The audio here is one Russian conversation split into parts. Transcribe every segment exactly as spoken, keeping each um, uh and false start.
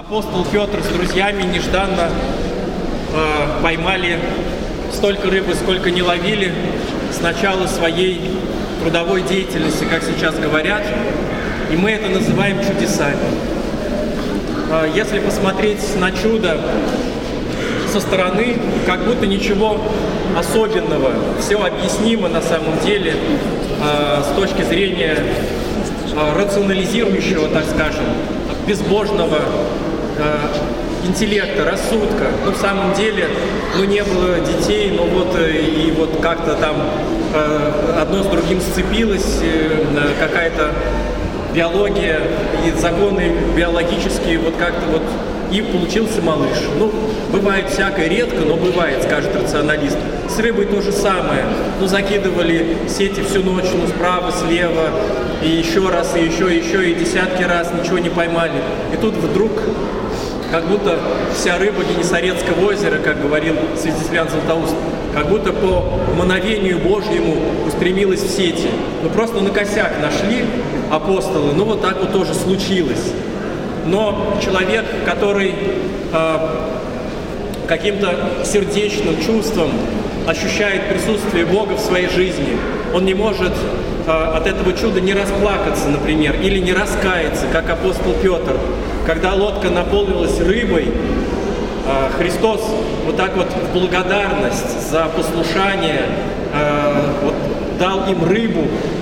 Апостол Петр с друзьями нежданно э, поймали столько рыбы, сколько не ловили с начала своей трудовой деятельности, как сейчас говорят, и мы это называем чудесами. Э, если посмотреть на чудо со стороны, как будто ничего особенного, все объяснимо на самом деле э, с точки зрения э, рационализирующего, так скажем, безбожного э, интеллекта, рассудка. Но в самом деле, ну, не было детей, но вот э, и вот как-то там э, одно с другим сцепилось, э, какая-то биология и законы биологические, вот как-то вот и получился малыш. Ну, бывает всякое, редко, но бывает, скажет рационалист. С рыбой то же самое. Ну, закидывали сети всю ночь, ну, справа, слева, и еще раз, и еще, и еще, и десятки раз ничего не поймали. И тут вдруг, как будто вся рыба Генесарецкого озера, как говорил Святослав Златоуст, как будто по мановению Божьему устремилась в сети. Ну, просто на косяк нашли апостолы, ну, вот так вот тоже случилось. Но человек, который э, каким-то сердечным чувством ощущает присутствие Бога в своей жизни, он не может э, от этого чуда не расплакаться, например, или не раскаяться, как апостол Петр. Когда лодка наполнилась рыбой, э, Христос вот так вот в благодарность за послушание э, вот, дал им рыбу,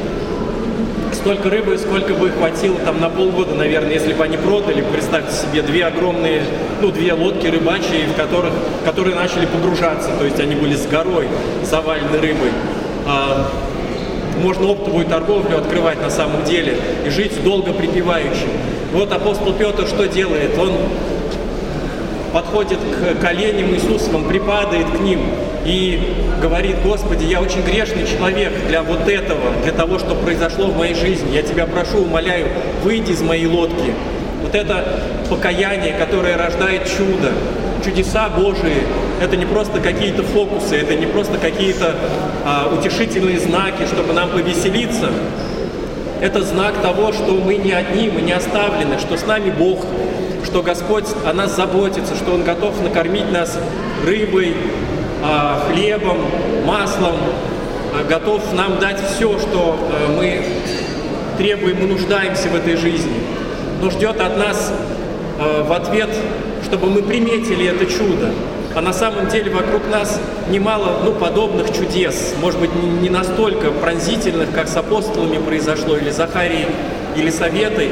столько рыбы, сколько бы хватило там на полгода, наверное, если бы они продали. Представьте себе, две огромные, ну, две лодки рыбачьи, в которых, которые начали погружаться, то есть они были с горой завалены рыбой. А, можно оптовую торговлю открывать на самом деле и жить долго припеваючи. Вот апостол Петр что делает? Он подходит к коленям Иисуса, он припадает к ним и говорит: Господи, я очень грешный человек для вот этого, для того, что произошло в моей жизни. Я Тебя прошу, умоляю, выйди из моей лодки. Вот это покаяние, которое рождает чудо, чудеса Божии, это не просто какие-то фокусы, это не просто какие-то а, утешительные знаки, чтобы нам повеселиться. Это знак того, что мы не одни, мы не оставлены, что с нами Бог, что Господь о нас заботится, что Он готов накормить нас рыбой, хлебом, маслом, готов нам дать все, что мы требуем и нуждаемся в этой жизни, но ждет от нас в ответ, чтобы мы приметили это чудо. А на самом деле вокруг нас немало, ну, подобных чудес, может быть, не настолько пронзительных, как с апостолами произошло, или Захарией, или Советой.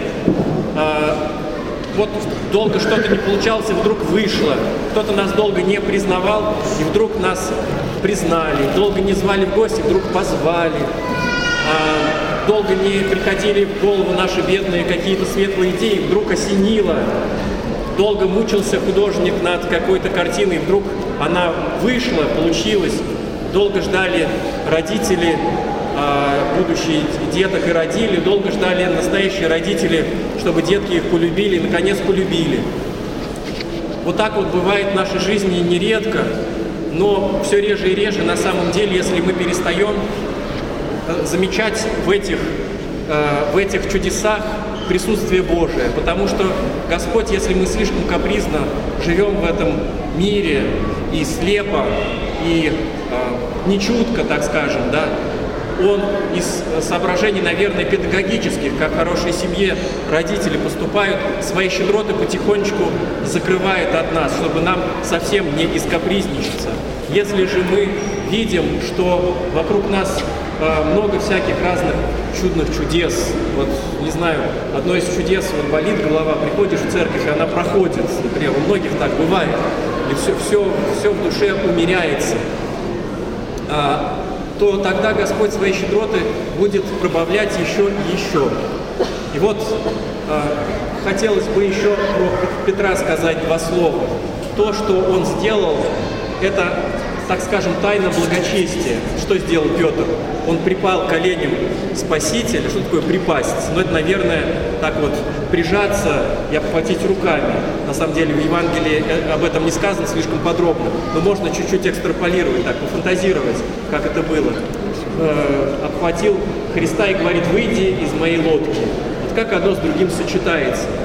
Вот долго что-то не получалось, и вдруг вышло. Кто-то нас долго не признавал, и вдруг нас признали. Долго не звали в гости, вдруг позвали. А, долго не приходили в голову наши бедные какие-то светлые идеи, вдруг осенило. Долго мучился художник над какой-то картиной, вдруг она вышла, получилась. Долго ждали родители, будущие деток и родили, долго ждали настоящие родители, чтобы детки их полюбили, и наконец полюбили. Вот так вот бывает в нашей жизни нередко, но все реже и реже на самом деле, если мы перестаем замечать в этих, в этих чудесах присутствие Божие, потому что Господь, если мы слишком капризно живем в этом мире и слепо, и э, нечутко, так скажем, да, Он из соображений, наверное, педагогических, как в хорошей семье родители поступают, свои щедроты потихонечку закрывает от нас, чтобы нам совсем не искапризничаться. Если же мы видим, что вокруг нас э, много всяких разных чудных чудес, вот, не знаю, одно из чудес, вот болит голова, приходишь в церковь, и она проходит, например, у многих так бывает, и все, все, все в душе умеряется, а, то тогда Господь свои щедроты будет пробавлять еще и еще. И вот э, хотелось бы еще про Петра сказать два слова. То, что он сделал, это, так скажем, тайна благочестия. Что сделал Петр? Он припал к коленям Спасителя. Что такое припасть? Ну, это, наверное, так вот прижаться и обхватить руками. На самом деле в Евангелии об этом не сказано слишком подробно, но можно чуть-чуть экстраполировать, так, пофантазировать, как это было. Э, обхватил Христа и говорит: выйди из моей лодки. Вот как одно с другим сочетается.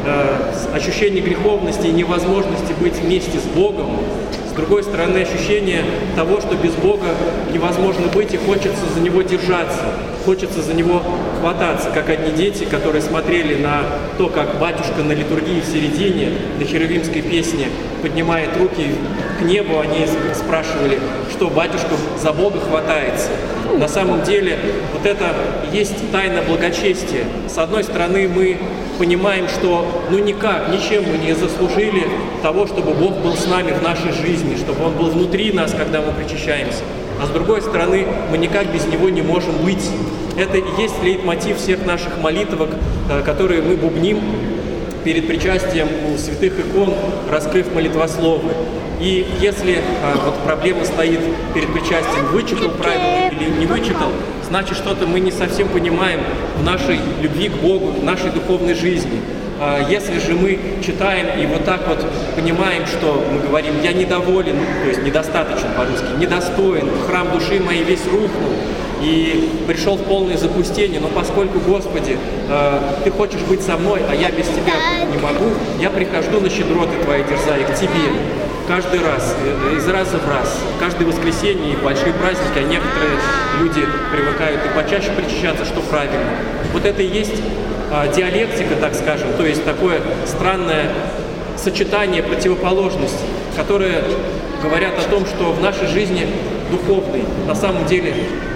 ощущение греховности и невозможности быть вместе с Богом. С другой стороны, ощущение того, что без Бога невозможно быть и хочется за Него держаться, хочется за Него хвататься, как одни дети, которые смотрели на то, как батюшка на литургии в середине, на херувимской песне, поднимает руки к небу, они спрашивали, что батюшка за Бога хватается. На самом деле, вот это и есть тайна благочестия. С одной стороны, мы понимаем, что ну никак, ничем мы не заслужили того, чтобы Бог был с нами в нашей жизни, чтобы Он был внутри нас, когда мы причащаемся. А с другой стороны, мы никак без Него не можем быть. Это и есть лейтмотив всех наших молитвок, которые мы бубним перед причастием у святых икон, раскрыв молитвословы. И если а, вот проблема стоит перед причастием, вычитал правильно или не вычитал, значит, что-то мы не совсем понимаем в нашей любви к Богу, в нашей духовной жизни. А, если же мы читаем и вот так вот понимаем, что мы говорим «я недоволен», то есть недостаточен по-русски, недостоин, храм души моей весь рухнул, и пришел в полное запустение, но поскольку, Господи, э, Ты хочешь быть со мной, а я без Тебя не могу, я прихожу на щедроты Твои, дерзая к Тебе каждый раз, э, из раза в раз, каждое воскресенье и большие праздники, а некоторые люди привыкают и почаще причащаться, что правильно. Вот это и есть э, диалектика, так скажем, то есть такое странное сочетание противоположностей, которые говорят о том, что в нашей жизни духовной на самом деле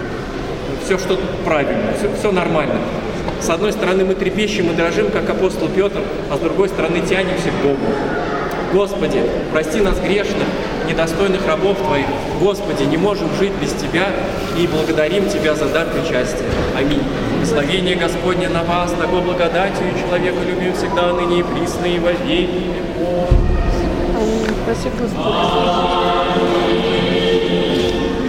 все что правильно, все, все нормально. С одной стороны, мы трепещем и дрожим, как апостол Петр, а с другой стороны, тянемся к Богу. Господи, прости нас грешных, недостойных рабов Твоих. Господи, не можем жить без Тебя и благодарим Тебя за дар причастия. Аминь. Благословение Господне на вас, такой благодатью и человека любим всегда, ныне и присно, и во веки веков. Спасибо, Господи.